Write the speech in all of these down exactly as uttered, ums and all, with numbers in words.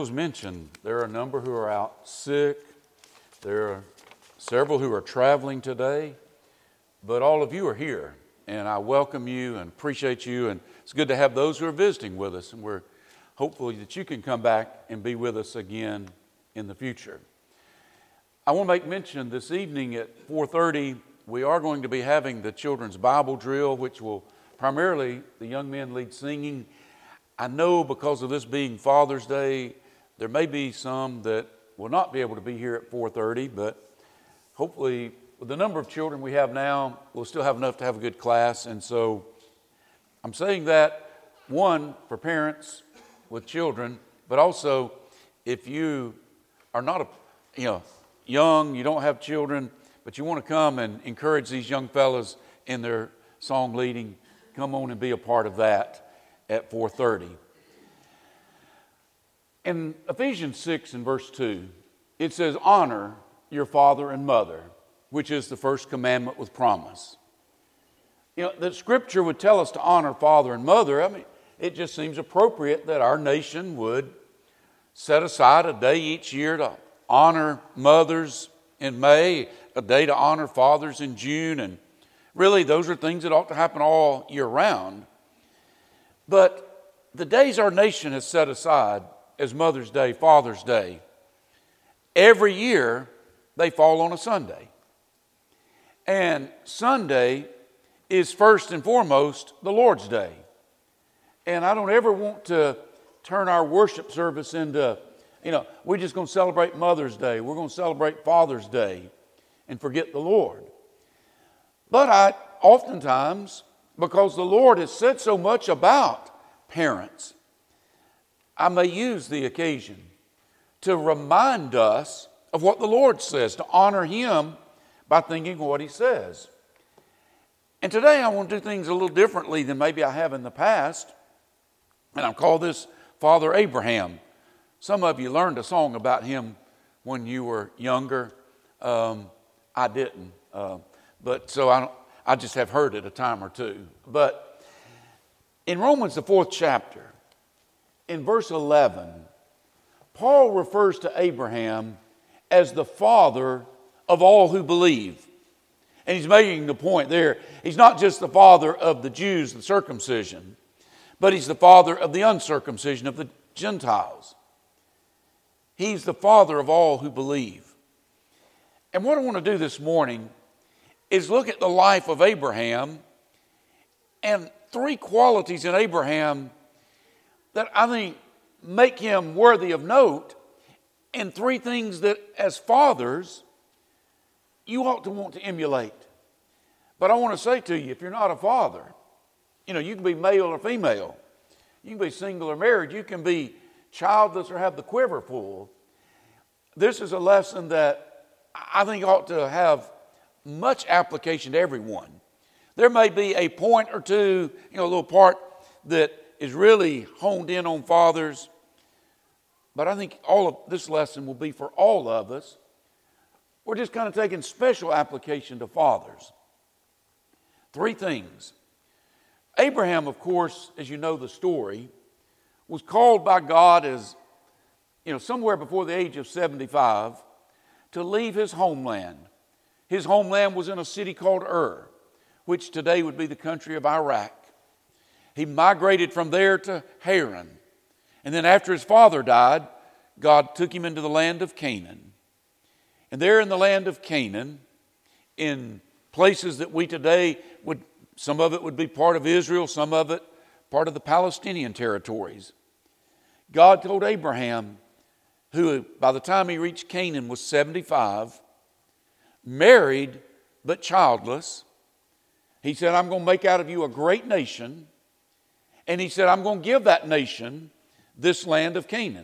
As mentioned, there are a number who are out sick. There are several who are traveling today, but all of you are here, and I welcome you and appreciate you, and it's good to have those who are visiting with us, and we're hopeful that you can come back and be with us again in the future. I want to make mention this evening at four thirty, we are going to be having the children's Bible drill, which will primarily the young men lead singing. I know because of this being Father's Day, there may be some that will not be able to be here at four thirty, but hopefully with the number of children we have now, we'll still have enough to have a good class. And so I'm saying that, one, for parents with children, but also if you are not a, you know, young, you don't have children, but you want to come and encourage these young fellas in their song leading, come on and be a part of that at four thirty. In Ephesians six and verse two, it says, honor your father and mother, which is the first commandment with promise. You know, the scripture would tell us to honor father and mother. I mean, it just seems appropriate that our nation would set aside a day each year to honor mothers in May, a day to honor fathers in June, and really those are things that ought to happen all year round. But the days our nation has set aside as Mother's Day, Father's Day, every year they fall on a Sunday. And Sunday is first and foremost the Lord's Day. And I don't ever want to turn our worship service into, you know, we're just going to celebrate Mother's Day, we're going to celebrate Father's Day, and forget the Lord. But I oftentimes, because the Lord has said so much about parents, I may use the occasion to remind us of what the Lord says, to honor Him by thinking what He says. And today I want to do things a little differently than maybe I have in the past. And I'll call this Father Abraham. Some of you learned a song about him when you were younger. Um, I didn't. Uh, but so I, don't, I just have heard it a time or two. But in Romans, the fourth chapter, in verse eleven, Paul refers to Abraham as the father of all who believe. And he's making the point there. He's not just the father of the Jews, the circumcision, but he's the father of the uncircumcision, of the Gentiles. He's the father of all who believe. And what I want to do this morning is look at the life of Abraham and three qualities in Abraham that I think make him worthy of note, and three things that as fathers you ought to want to emulate. But I want to say to you, if you're not a father, you know, you can be male or female, you can be single or married, you can be childless or have the quiver full. This is a lesson that I think ought to have much application to everyone. There may be a point or two, you know, a little part that is really honed in on fathers, but I think all of this lesson will be for all of us. We're just kind of taking special application to fathers. Three things. Abraham, of course, as you know the story, was called by God as, you know, somewhere before the age of seventy-five to leave his homeland. His homeland was in a city called Ur, which today would be the country of Iraq. He migrated from there to Haran. And then after his father died, God took him into the land of Canaan. And there in the land of Canaan, in places that we today would, some of it would be part of Israel, some of it part of the Palestinian territories, God told Abraham, who by the time he reached Canaan was seventy-five, married but childless. He said, I'm going to make out of you a great nation. And he said, I'm going to give that nation this land of Canaan.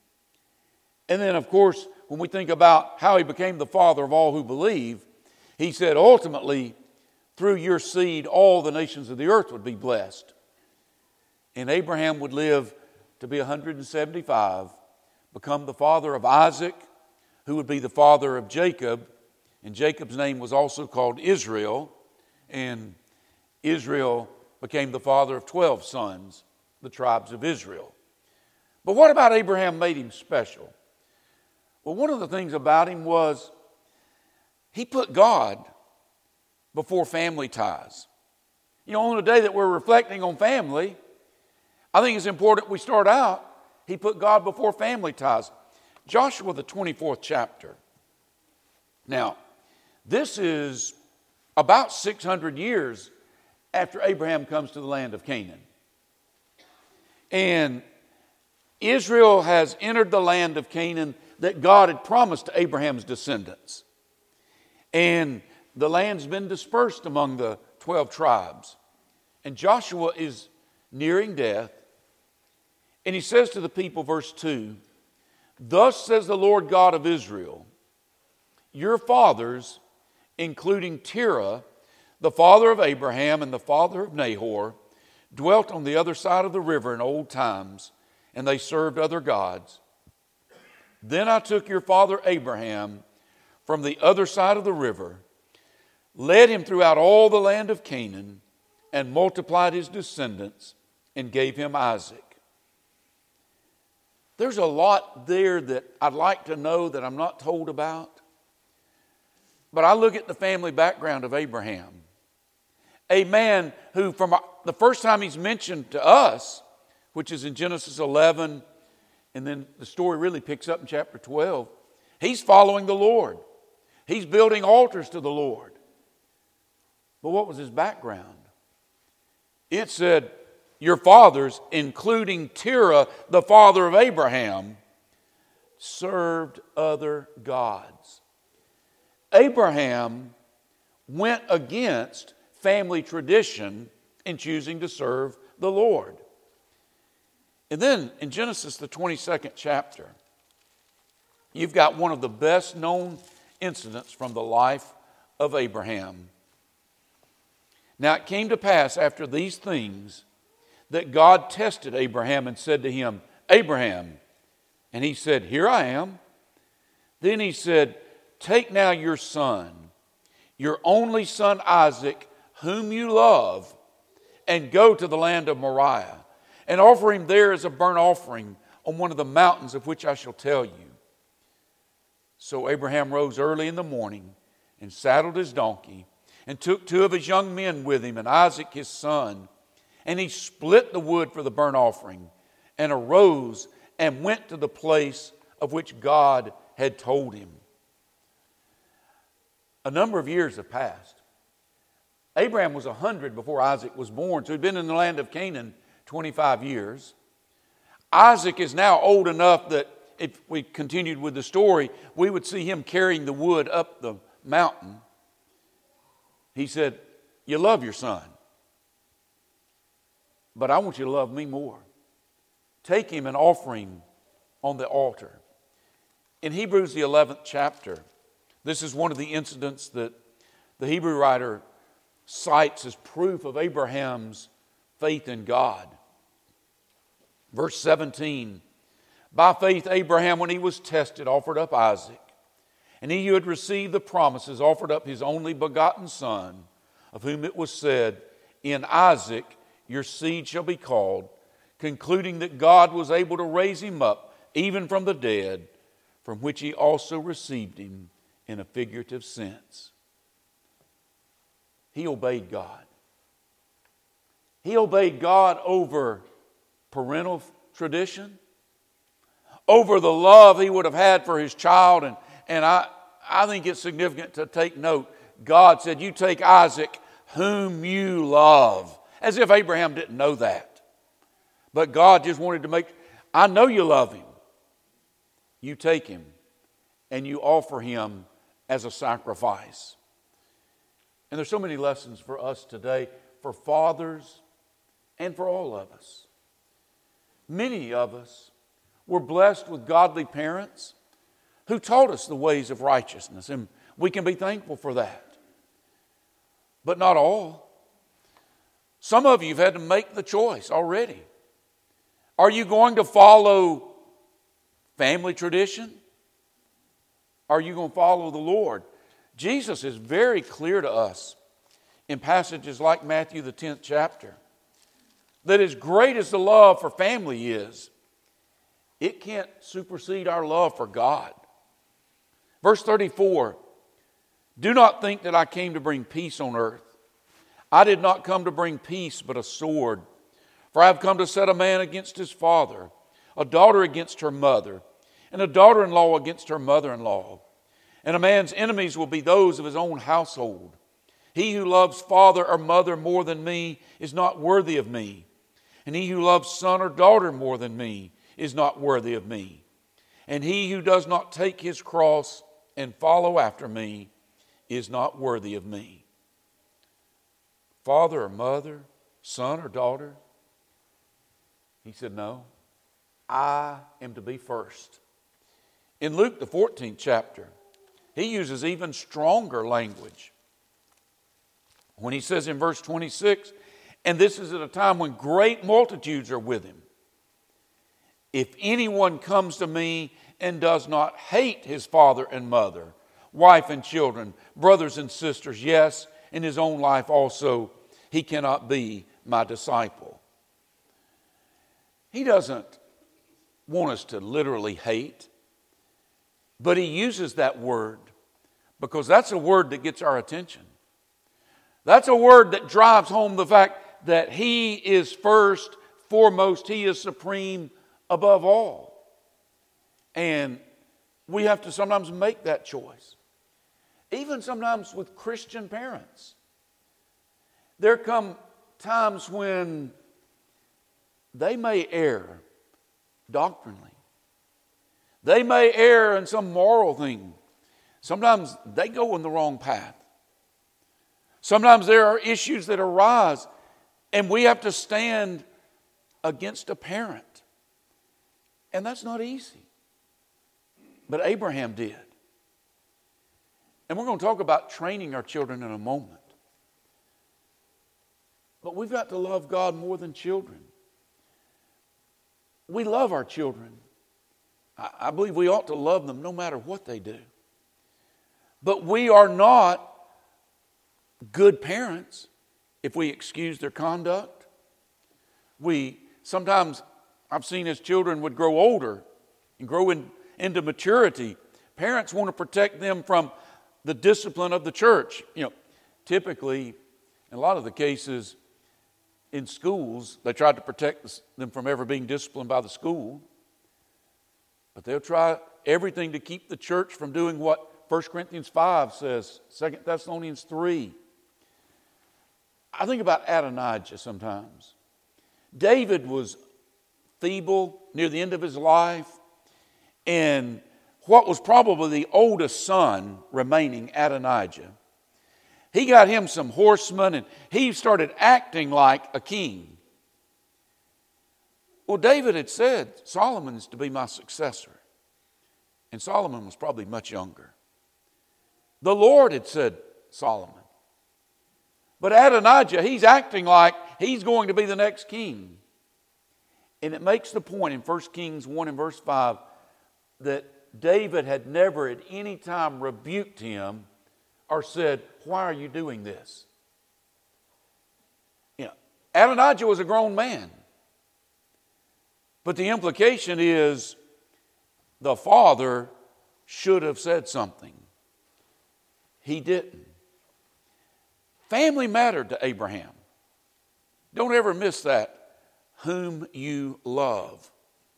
And then, of course, when we think about how he became the father of all who believe, he said, ultimately, through your seed, all the nations of the earth would be blessed. And Abraham would live to be one hundred seventy-five, become the father of Isaac, who would be the father of Jacob. And Jacob's name was also called Israel. And Israel became the father of twelve sons, the tribes of Israel. But what about Abraham made him special? Well, one of the things about him was he put God before family ties. You know, on the day that we're reflecting on family, I think it's important we start out, he put God before family ties. Joshua, the twenty-fourth chapter. Now, this is about six hundred years after Abraham comes to the land of Canaan. And Israel has entered the land of Canaan that God had promised to Abraham's descendants. And the land's been dispersed among the twelve tribes. And Joshua is nearing death. And he says to the people, verse two, "Thus says the Lord God of Israel, your fathers, including Terah, the father of Abraham and the father of Nahor, dwelt on the other side of the river in old times, and they served other gods. Then I took your father Abraham from the other side of the river, led him throughout all the land of Canaan, and multiplied his descendants, and gave him Isaac." There's a lot there that I'd like to know that I'm not told about. But I look at the family background of Abraham. A man who, from the first time he's mentioned to us, which is in Genesis eleven, and then the story really picks up in chapter twelve, he's following the Lord. He's building altars to the Lord. But what was his background? It said, your fathers, including Terah, the father of Abraham, served other gods. Abraham went against family tradition in choosing to serve the Lord. And then in Genesis, the twenty-second chapter, you've got one of the best known incidents from the life of Abraham. Now it came to pass after these things that God tested Abraham and said to him, "Abraham." And he said, "Here I am." Then he said, "Take now your son, your only son Isaac, whom you love, and go to the land of Moriah, and offer him there as a burnt offering on one of the mountains of which I shall tell you." So Abraham rose early in the morning and saddled his donkey, and took two of his young men with him, and Isaac his son, and he split the wood for the burnt offering, and arose and went to the place of which God had told him. A number of years have passed. Abraham was one hundred before Isaac was born, so he'd been in the land of Canaan twenty-five years. Isaac is now old enough that if we continued with the story, we would see him carrying the wood up the mountain. He said, "You love your son, but I want you to love me more. Take him and offer him on the altar." In Hebrews, the eleventh chapter, this is one of the incidents that the Hebrew writer cites as proof of Abraham's faith in God. Verse seventeen, "By faith Abraham, when he was tested, offered up Isaac. And he who had received the promises offered up his only begotten son, of whom it was said, 'In Isaac your seed shall be called,' concluding that God was able to raise him up even from the dead, from which he also received him in a figurative sense." He obeyed God. He obeyed God over parental tradition, over the love he would have had for his child. And, and I, I think it's significant to take note. God said, "You take Isaac, whom you love." As if Abraham didn't know that. But God just wanted to make, I know you love him. You take him and you offer him as a sacrifice. And there's so many lessons for us today, for fathers and for all of us. Many of us were blessed with godly parents who taught us the ways of righteousness, and we can be thankful for that. But not all. Some of you have had to make the choice already. Are you going to follow family tradition? Are you going to follow the Lord? Jesus is very clear to us in passages like Matthew, the tenth chapter, that as great as the love for family is, It can't supersede our love for God. Verse thirty-four, do not think that I came to bring peace on earth. I did not come to bring peace, but a sword. For I have come to set a man against his father, a daughter against her mother, and a daughter-in-law against her mother-in-law. And a man's enemies will be those of his own household. He who loves father or mother more than me is not worthy of me. And he who loves son or daughter more than me is not worthy of me. And he who does not take his cross and follow after me is not worthy of me. Father or mother, son or daughter? He said, no, I am to be first. In Luke, the fourteenth chapter, he uses even stronger language when he says in verse twenty-six, and this is at a time when great multitudes are with him. If anyone comes to me and does not hate his father and mother, wife and children, brothers and sisters, yes, in his own life also, he cannot be my disciple. He doesn't want us to literally hate, but he uses that word because that's a word that gets our attention. That's a word that drives home the fact that he is first, foremost, he is supreme above all. And we have to sometimes make that choice. Even sometimes with Christian parents. There come times when they may err doctrinally. They may err in some moral thing. Sometimes they go in the wrong path. Sometimes there are issues that arise and we have to stand against a parent. And that's not easy. But Abraham did. And we're going to talk about training our children in a moment. But we've got to love God more than children. We love our children. I believe we ought to love them no matter what they do. But we are not good parents if we excuse their conduct. We sometimes, I've seen as children would grow older and grow in, into maturity, parents want to protect them from the discipline of the church. You know, typically, in a lot of the cases in schools, they tried to protect them from ever being disciplined by the school. But they'll try everything to keep the church from doing what First Corinthians five says, Second Thessalonians three. I think about Adonijah sometimes. David was feeble near the end of his life, and what was probably the oldest son remaining, Adonijah, he got him some horsemen and he started acting like a king. Well, David had said, Solomon is to be my successor. And Solomon was probably much younger. The Lord had said Solomon. But Adonijah, he's acting like he's going to be the next king. And it makes the point in First Kings one and verse five that David had never at any time rebuked him or said, why are you doing this? You know, Adonijah was a grown man. But the implication is the father should have said something. He didn't. Family mattered to Abraham. Don't ever miss that. Whom you love.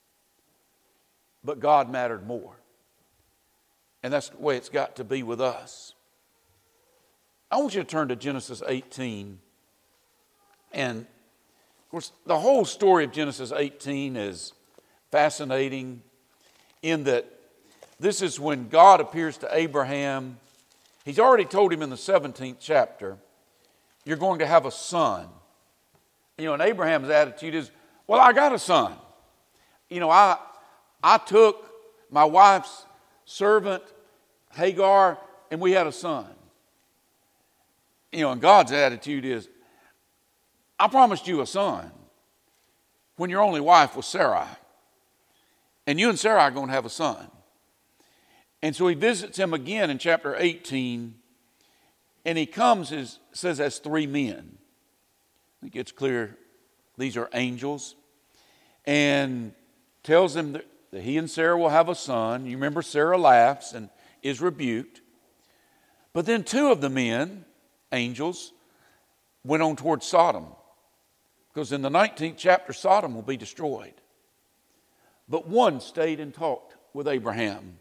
But God mattered more. And that's the way it's got to be with us. I want you to turn to Genesis eighteen. And of course, the whole story of Genesis eighteen is fascinating in that this is when God appears to Abraham. He's already told him in the seventeenth chapter, you're going to have a son. You know, and Abraham's attitude is, well, I got a son. You know, I, I took my wife's servant, Hagar, and we had a son. You know, and God's attitude is, I promised you a son when your only wife was Sarai. And you and Sarai are going to have a son. And so he visits him again in chapter eighteen. And he comes, as says, as three men. I think it's clear these are angels. And tells them that that he and Sarah will have a son. You remember Sarah laughs and is rebuked. But then two of the men, angels, went on towards Sodom. Because in the nineteenth chapter, Sodom will be destroyed. But one stayed and talked with Abraham.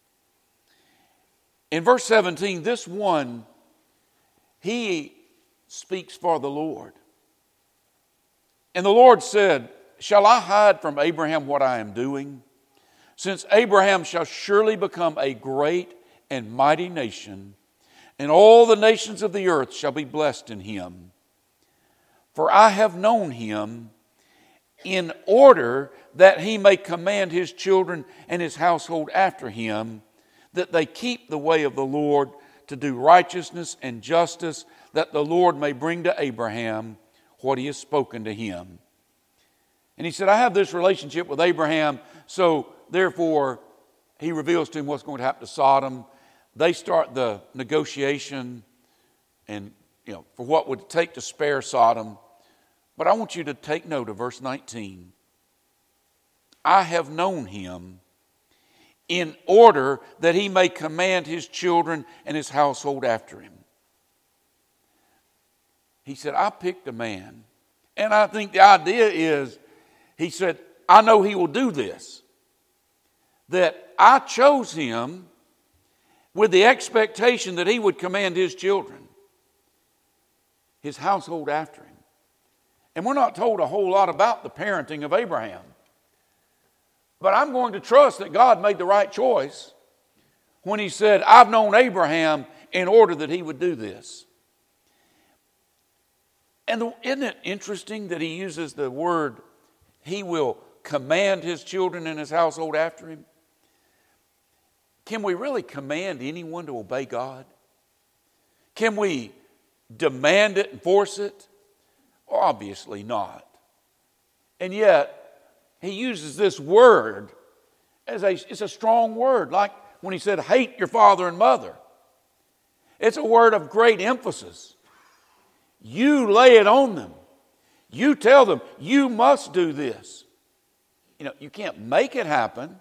In verse seventeen, this one, he speaks for the Lord. And the Lord said, shall I hide from Abraham what I am doing? Since Abraham shall surely become a great and mighty nation, and all the nations of the earth shall be blessed in him. For I have known him in order that he may command his children and his household after him, that they keep the way of the Lord to do righteousness and justice, that the Lord may bring to Abraham what he has spoken to him. And he said, I have this relationship with Abraham, so therefore he reveals to him what's going to happen to Sodom. They start the negotiation and, you know, for what would it take to spare Sodom. But I want you to take note of verse nineteen. I have known him in order that he may command his children and his household after him. He said, I picked a man. And I think the idea is, he said, I know he will do this. That I chose him with the expectation that he would command his children, his household after him. And we're not told a whole lot about the parenting of Abraham. But I'm going to trust that God made the right choice when he said, I've known Abraham in order that he would do this. And isn't it interesting that he uses the word, he will command his children and his household after him? Can we really command anyone to obey God? Can we demand it and force it? Obviously not. And yet, he uses this word as a, it's a strong word, like when he said, hate your father and mother. It's a word of great emphasis. You lay it on them. You tell them, you must do this. You know, you can't make it happen,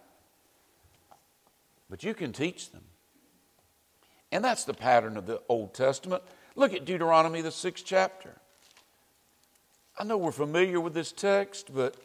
but you can teach them. And that's the pattern of the Old Testament. Look at Deuteronomy, the sixth chapter. I know we're familiar with this text, but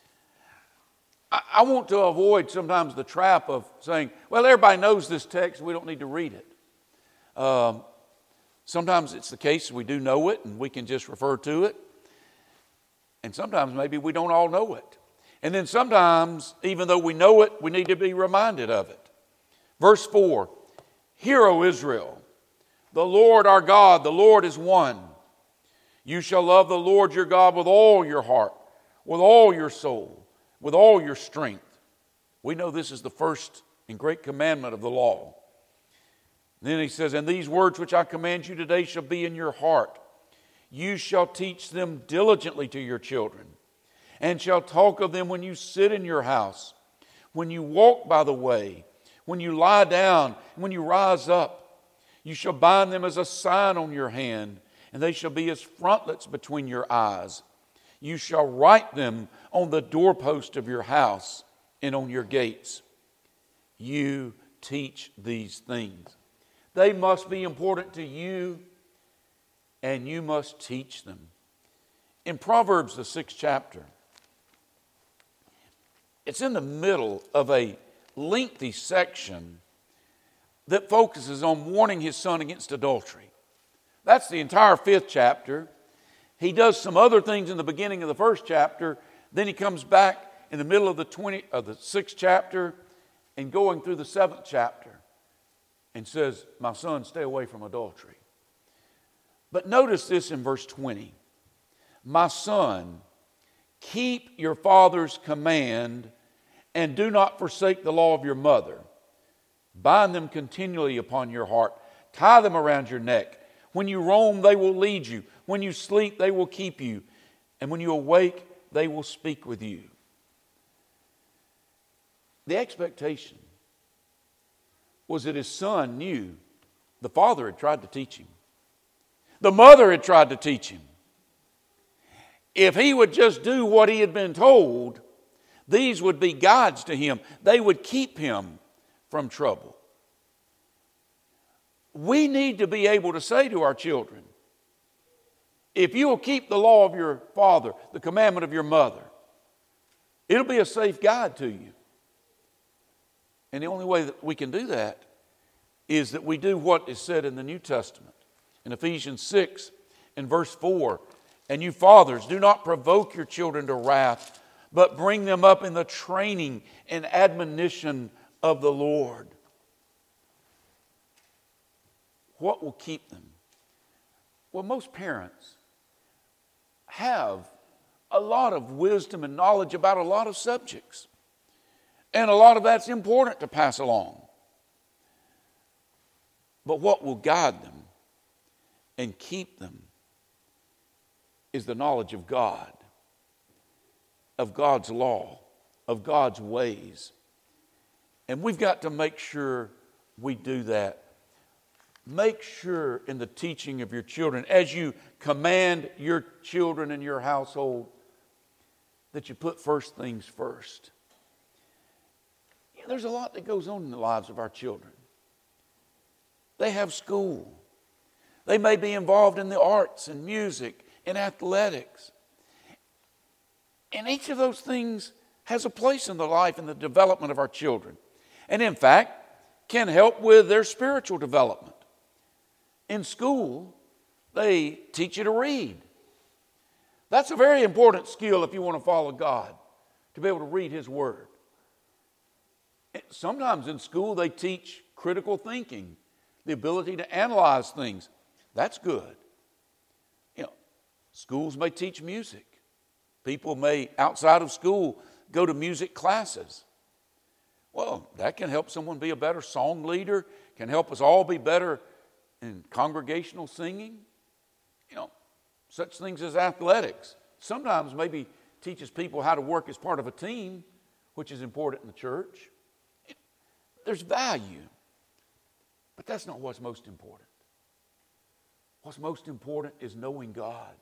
I, I want to avoid sometimes the trap of saying, well, everybody knows this text, we don't need to read it. Um, sometimes it's the case we do know it and we can just refer to it. And sometimes maybe we don't all know it. And then sometimes, even though we know it, we need to be reminded of it. Verse four, Hear, O Israel, the Lord our God, the Lord is one. You shall love the Lord your God with all your heart, with all your soul, with all your strength. We know this is the first and great commandment of the law. And then he says, and these words which I command you today shall be in your heart. You shall teach them diligently to your children, and shall talk of them when you sit in your house, when you walk by the way, when you lie down, and when you rise up. You shall bind them as a sign on your hand, and they shall be as frontlets between your eyes. You shall write them on the doorpost of your house and on your gates. You teach these things. They must be important to you, and you must teach them. In Proverbs, the sixth chapter, it's in the middle of a lengthy section that focuses on warning his son against adultery. That's the entire fifth chapter. He does some other things in the beginning of the first chapter. Then he comes back in the middle of the twenty of the sixth chapter and going through the seventh chapter and says, my son, stay away from adultery. But notice this in verse twenty. My son, keep your father's command and do not forsake the law of your mother. Bind them continually upon your heart. Tie them around your neck. When you roam, they will lead you. When you sleep, they will keep you. And when you awake, they will speak with you. The expectation was that his son knew the father had tried to teach him. The mother had tried to teach him. If he would just do what he had been told, These would be guides to him. They would keep him from trouble. We need to be able to say to our children, if you will keep the law of your father, the commandment of your mother, it'll be a safe guide to you. And the only way that we can do that is that we do what is said in the New Testament. In Ephesians six and verse four, and you fathers, do not provoke your children to wrath, but bring them up in the training and admonition of the Lord. What will keep them? Well, most parents have a lot of wisdom and knowledge about a lot of subjects. And a lot of that's important to pass along. But what will guide them and keep them is the knowledge of God, of God's law, of God's ways. And we've got to make sure we do that. Make sure in the teaching of your children, as you command your children in your household, that you put first things first. You know, there's a lot that goes on in the lives of our children. They have school. They may be involved in the arts and music and athletics. And each of those things has a place in the life and the development of our children. And in fact, can help with their spiritual development. In school, they teach you to read. That's a very important skill if you want to follow God, to be able to read His Word. Sometimes in school they teach critical thinking, the ability to analyze things. That's good. You know, schools may teach music. People may, outside of school, go to music classes. Well, that can help someone be a better song leader, can help us all be better in congregational singing. You know, such things as athletics. Sometimes maybe teaches people how to work as part of a team, which is important in the church. There's value, but that's not what's most important. What's most important is knowing God.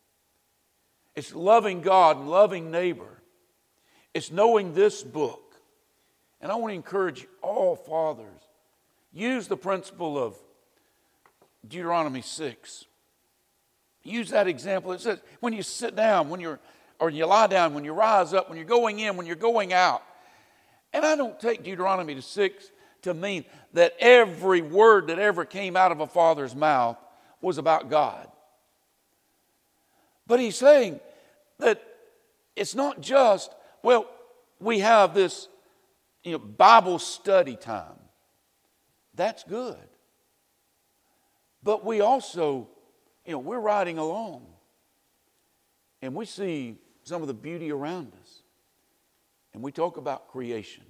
It's loving God and loving neighbor. It's knowing this book. And I want to encourage all fathers, use the principle of Deuteronomy six. Use that example. It says when you sit down, when you're, or you lie down, when you rise up, when you're going in, when you're going out. And I don't take Deuteronomy six to mean that every word that ever came out of a father's mouth was about God. But he's saying that it's not just, well, we have this, you know, Bible study time. That's good. But we also, you know, we're riding along and we see some of the beauty around us. And we talk about creation.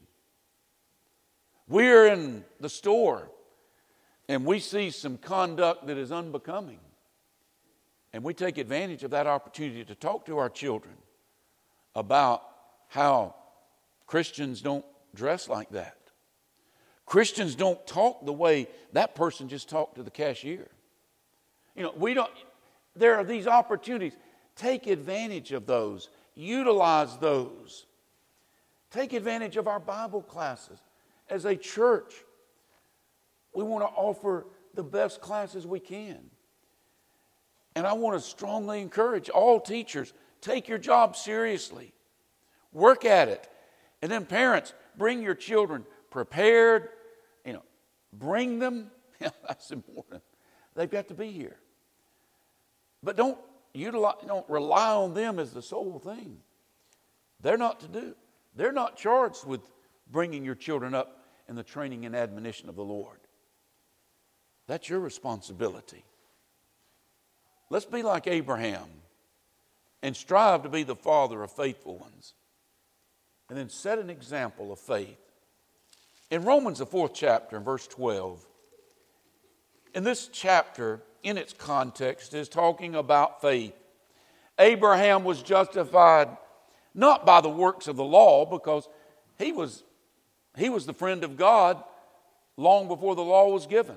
We're in the store and we see some conduct that is unbecoming. And we take advantage of that opportunity to talk to our children about how Christians don't dress like that. Christians don't talk the way that person just talked to the cashier. You know, we don't, there are these opportunities. Take advantage of those. Utilize those. Take advantage of our Bible classes. As a church, we want to offer the best classes we can. And I want to strongly encourage all teachers, take your job seriously. Work at it. And then parents, bring your children prepared. You know, bring them. That's important. They've got to be here. But don't utilize, don't rely on them as the sole thing. They're not to do. They're not charged with bringing your children up in the training and admonition of the Lord. That's your responsibility. Let's be like Abraham and strive to be the father of faithful ones. And then set an example of faith. In Romans, the fourth chapter, in verse twelve, in this chapter, in its context, is talking about faith. Abraham was justified not by the works of the law, because he was, he was the friend of God long before the law was given.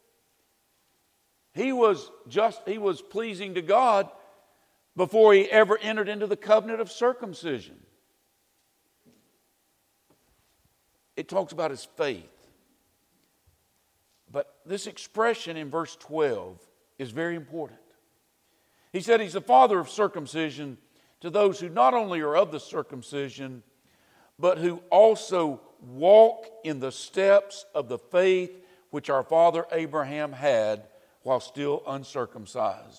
He was just, he was pleasing to God before he ever entered into the covenant of circumcision. it talks about his faith. But this expression in verse twelve is very important. He said he's the father of circumcision to those who not only are of the circumcision, but who also walk in the steps of the faith which our father Abraham had while still uncircumcised.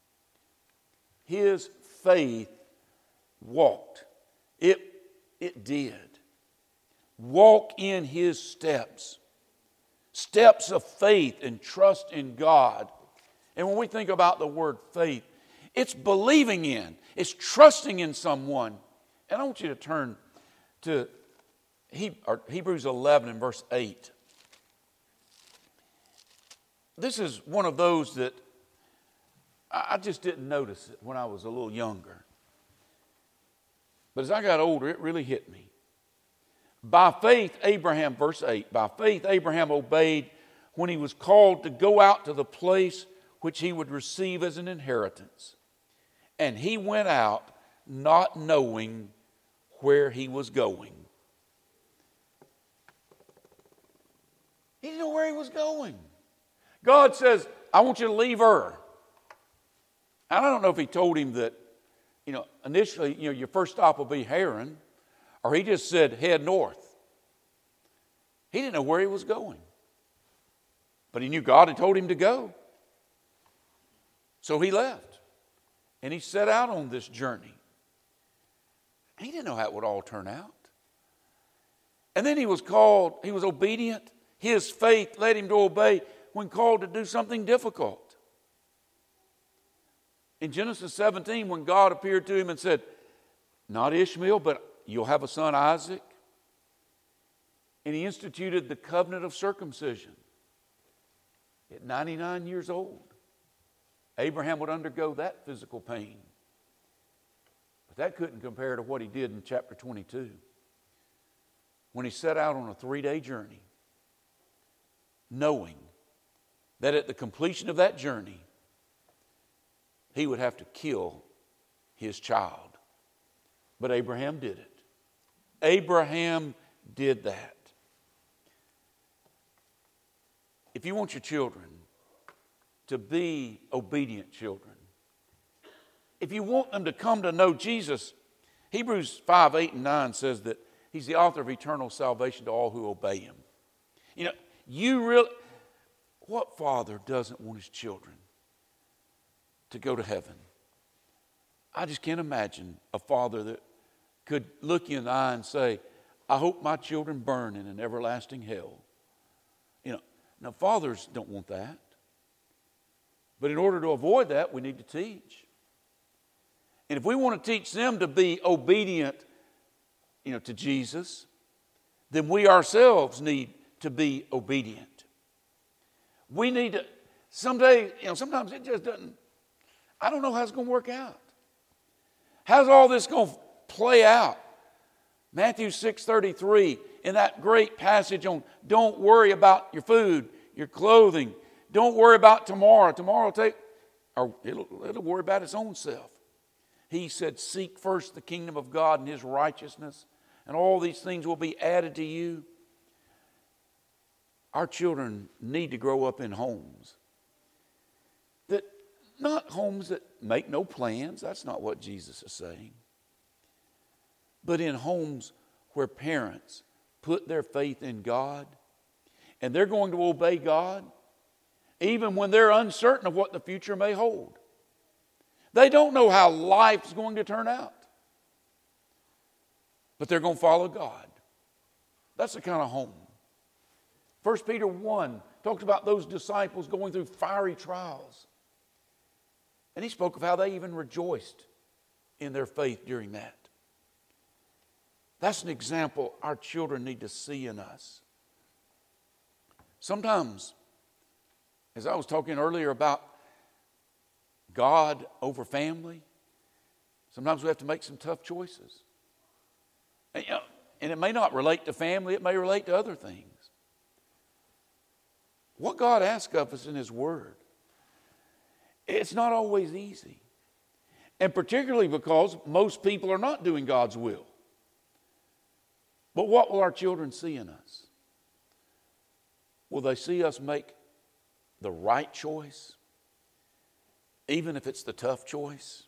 His faith walked. It, it did. Walk in his steps. Steps of faith and trust in God. And when we think about the word faith, it's believing in, it's trusting in someone. And I want you to turn to Hebrews eleven and verse eight. This is one of those that I just didn't notice it when I was a little younger. But as I got older, it really hit me. By faith, Abraham, verse eight, by faith, Abraham obeyed when he was called to go out to the place which he would receive as an inheritance. And he went out not knowing where he was going. He didn't know where he was going. God says, I want you to leave Ur. And I don't know if he told him that, you know, initially, you know, your first stop will be Haran, or he just said, head north. He didn't know where he was going. But he knew God had told him to go. So he left. And he set out on this journey. He didn't know how it would all turn out. And then he was called, he was obedient. His faith led him to obey when called to do something difficult. In Genesis seventeen, when God appeared to him and said, not Ishmael, but you'll have a son, Isaac. And he instituted the covenant of circumcision. At ninety-nine years old, Abraham would undergo that physical pain. But that couldn't compare to what he did in chapter twenty-two, when he set out on a three-day journey, knowing that at the completion of that journey, he would have to kill his child. But Abraham did it. Abraham did that. If you want your children to be obedient children, if you want them to come to know Jesus, Hebrews five, eight, and nine says that he's the author of eternal salvation to all who obey him. You know, you really, what father doesn't want his children to go to heaven? I just can't imagine a father that could look you in the eye and say, I hope my children burn in an everlasting hell. You know, now fathers don't want that. But in order to avoid that, we need to teach. And if we want to teach them to be obedient, you know, to Jesus, then we ourselves need to be obedient. We need to, someday, you know, sometimes it just doesn't, I don't know how it's going to work out. How's all this going to play out? Matthew six thirty-three, in that great passage on don't worry about your food, your clothing. Don't worry about tomorrow. Tomorrow will take, or it'll, it'll worry about its own self. He said, seek first the kingdom of God and his righteousness, and all these things will be added to you. Our children need to grow up in homes that, not homes that make no plans. That's not what Jesus is saying. But in homes where parents put their faith in God and they're going to obey God even when they're uncertain of what the future may hold. They don't know how life's going to turn out. But they're going to follow God. That's the kind of home. First Peter one talks about those disciples going through fiery trials. And he spoke of how they even rejoiced in their faith during that. That's an example our children need to see in us. Sometimes, as I was talking earlier about God over family, sometimes we have to make some tough choices. And, you know, and it may not relate to family, it may relate to other things. What God asks of us in his word, it's not always easy. And particularly because most people are not doing God's will. But what will our children see in us? Will they see us make the right choice, even if it's the tough choice?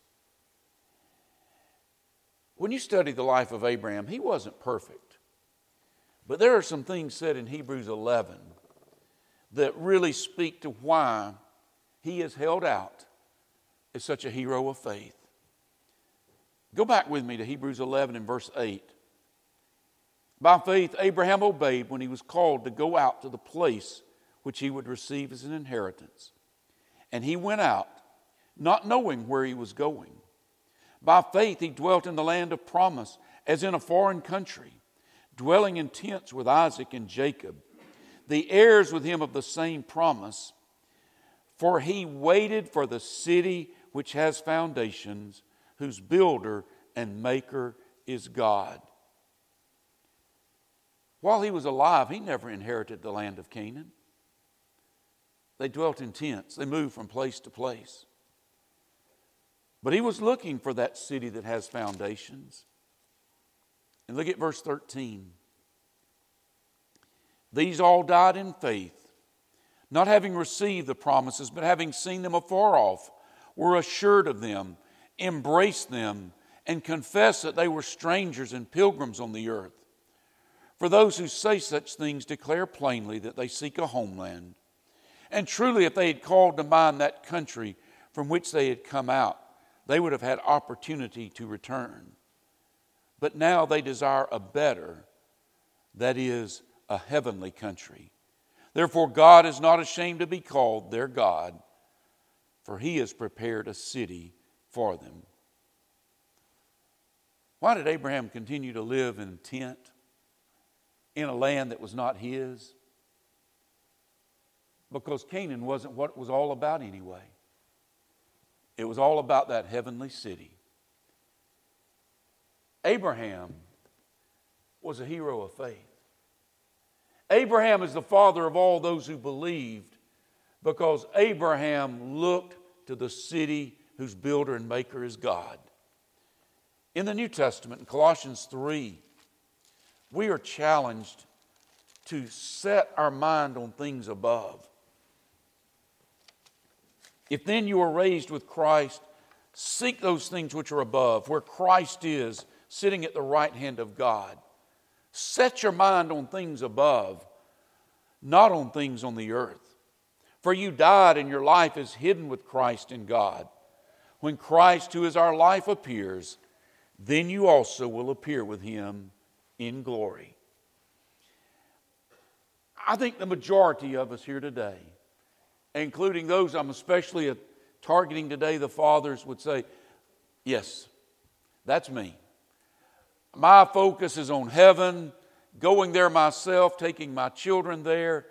When you study the life of Abraham, he wasn't perfect. But there are some things said in Hebrews eleven that really speak to why he is held out as such a hero of faith. Go back with me to Hebrews eleven and verse eight. By faith, Abraham obeyed when he was called to go out to the place which he would receive as an inheritance. And he went out, not knowing where he was going. By faith, he dwelt in the land of promise, as in a foreign country, dwelling in tents with Isaac and Jacob, the heirs with him of the same promise. For he waited for the city which has foundations, whose builder and maker is God. While he was alive, he never inherited the land of Canaan. They dwelt in tents. They moved from place to place. But he was looking for that city that has foundations. And look at verse thirteen. These all died in faith, not having received the promises, but having seen them afar off, were assured of them, embraced them, and confessed that they were strangers and pilgrims on the earth. For those who say such things declare plainly that they seek a homeland. And truly, if they had called to mind that country from which they had come out, they would have had opportunity to return. But now they desire a better, that is, a heavenly country. Therefore, God is not ashamed to be called their God, for he has prepared a city for them. Why did Abraham continue to live in a tent in a land that was not his? Because Canaan wasn't what it was all about anyway. It was all about that heavenly city. Abraham was a hero of faith. Abraham is the father of all those who believed, because Abraham looked to the city whose builder and maker is God. In the New Testament, in Colossians three, we are challenged to set our mind on things above. If then you are raised with Christ, seek those things which are above, where Christ is, sitting at the right hand of God. Set your mind on things above, not on things on the earth. For you died, and your life is hidden with Christ in God. When Christ, who is our life, appears, then you also will appear with him in glory. I think the majority of us here today, including those I'm especially targeting today, the fathers, would say, yes, that's me. My focus is on heaven, going there myself, taking my children there.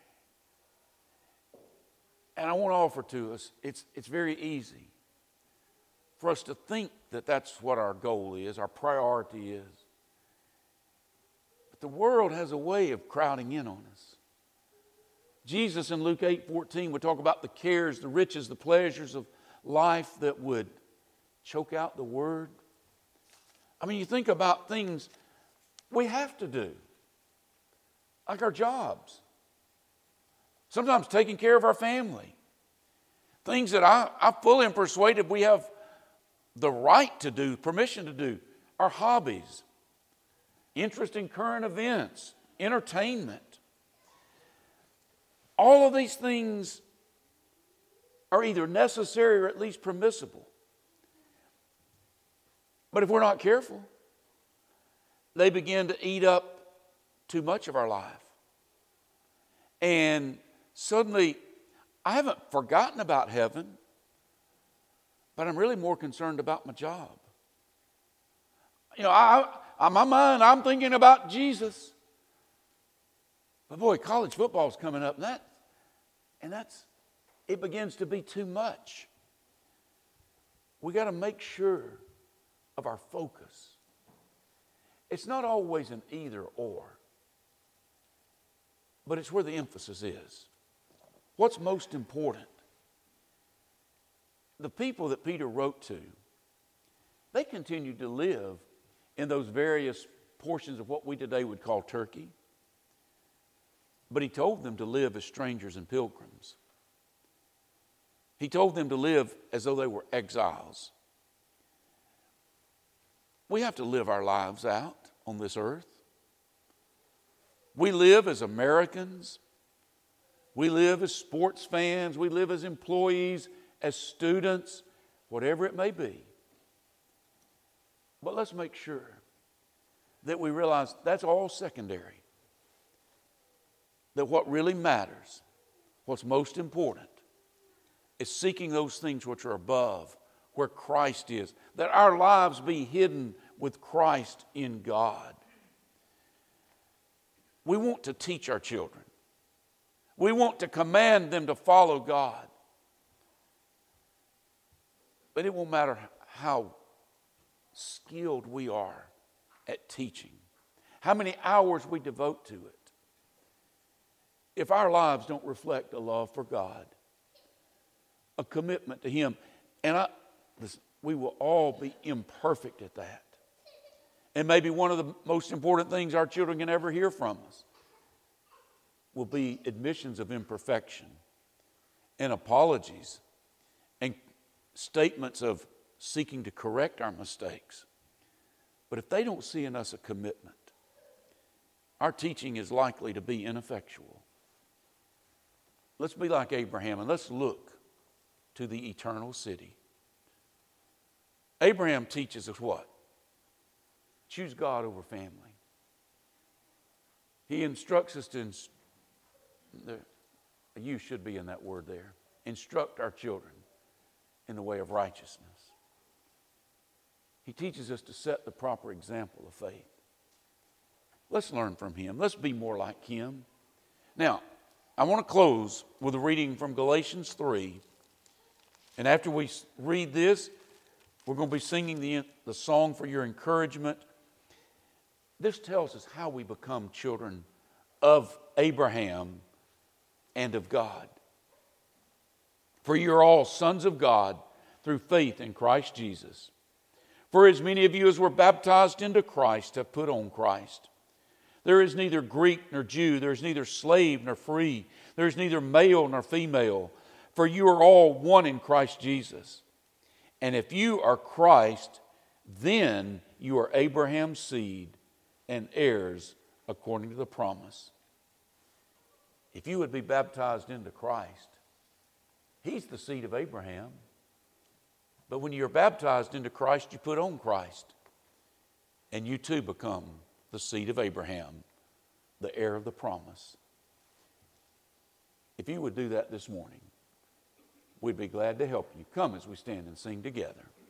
And I want to offer to us, it's, it's very easy for us to think that that's what our goal is, our priority is. But the world has a way of crowding in on us. Jesus in Luke eight fourteen would talk about the cares, the riches, the pleasures of life that would choke out the word. I mean, you think about things we have to do, like our jobs. Sometimes taking care of our family. Things that I, I fully am persuaded we have the right to do, permission to do. Our hobbies, interest in current events, entertainment. All of these things are either necessary or at least permissible. But if we're not careful, they begin to eat up too much of our life. And suddenly, I haven't forgotten about heaven, but I'm really more concerned about my job. You know, I, I, my mind, I'm thinking about Jesus. But boy, college football is coming up, and that, and that's, it begins to be too much. We got to make sure of our focus. It's not always an either or, but it's where the emphasis is. What's most important? The people that Peter wrote to, they continued to live in those various portions of what we today would call Turkey. But he told them to live as strangers and pilgrims. He told them to live as though they were exiles. We have to live our lives out on this earth. We live as Americans. We live as sports fans. We live as employees, as students, whatever it may be. But let's make sure that we realize that's all secondary. That what really matters, what's most important, is seeking those things which are above, where Christ is. That our lives be hidden with Christ in God. We want to teach our children. We want to command them to follow God. But it won't matter how skilled we are at teaching, how many hours we devote to it. If our lives don't reflect a love for God, a commitment to Him, and I, listen, we will all be imperfect at that. And maybe one of the most important things our children can ever hear from us will be admissions of imperfection and apologies and statements of seeking to correct our mistakes. But if they don't see in us a commitment, our teaching is likely to be ineffectual. Let's be like Abraham and let's look to the eternal city. Abraham teaches us what? Choose God over family. He instructs us to, inst- the, you should be in that word there, instruct our children in the way of righteousness. He teaches us to set the proper example of faith. Let's learn from him. Let's be more like him. Now, I want to close with a reading from Galatians three. And after we read this, we're going to be singing the, the song for your encouragement. This tells us how we become children of Abraham and of God. For you're all sons of God through faith in Christ Jesus. For as many of you as were baptized into Christ have put on Christ. There is neither Greek nor Jew, there is neither slave nor free, there is neither male nor female, for you are all one in Christ Jesus. And if you are Christ, then you are Abraham's seed and heirs according to the promise. If you would be baptized into Christ, He's the seed of Abraham. But when you're baptized into Christ, you put on Christ. And you too become the seed of Abraham, the heir of the promise. If you would do that this morning, we'd be glad to help you. Come as we stand and sing together.